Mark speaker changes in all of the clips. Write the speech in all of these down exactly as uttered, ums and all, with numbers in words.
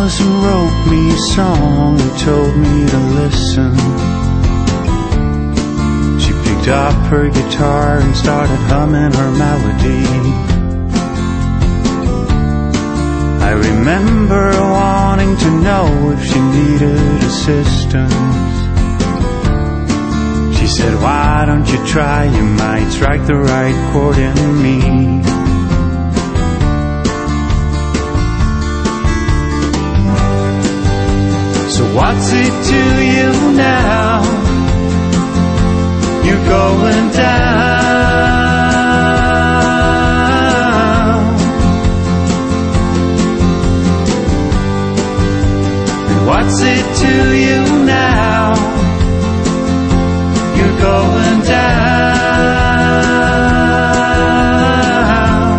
Speaker 1: Allison wrote me a song and told me to listen. She picked up her guitar and started humming her melody. I remember wanting to know if she needed assistance. She said, why don't you try, you might strike the right chord in me. So what's it to you now? You're going down. And what's it to you now? You're going down.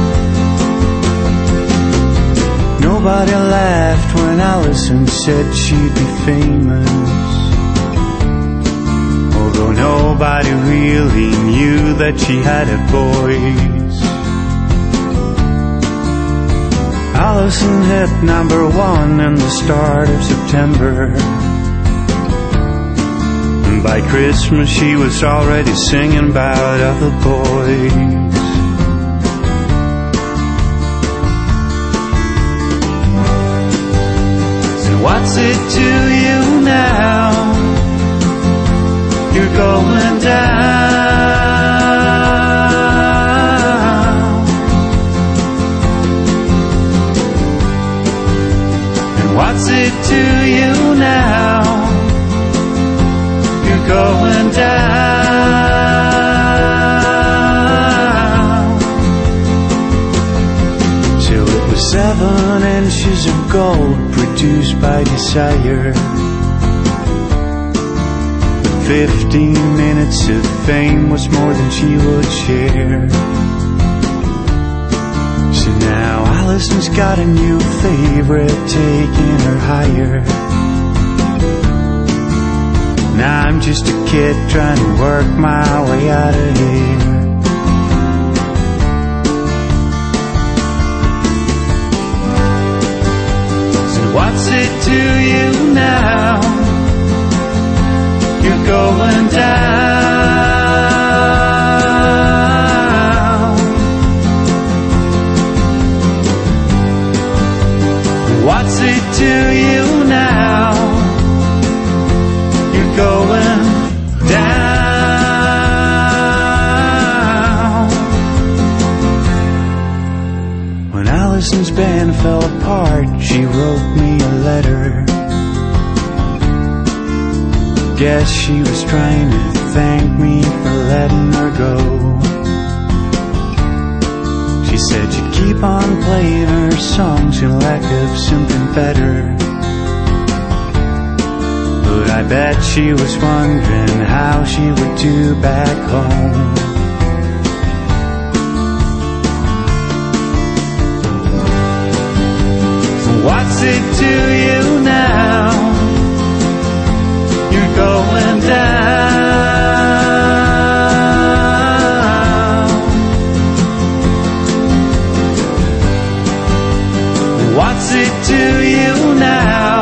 Speaker 1: Nobody laughed when Allison said she'd be famous, although nobody really knew that she had a voice. Allison hit number one in the start of September. By Christmas she was already singing about other boys. So what's it to you now? You're going down. And what's it to you now? Going down. So it was seven inches of gold produced by Desire, fifteen minutes of fame was more than she would share. So now Allison's got a new favorite taking her higher. Now I'm just a kid trying to work my way out of here. So what's it to you now? You're going down. What's it to you now? Going down. When Allison's band fell apart, she wrote me a letter. Guess she was trying to thank me for letting her go. She said she'd keep on playing her songs in lack of something better. But I bet she was wondering how she would do back home. So what's it to you now? You're going down. What's it to you now?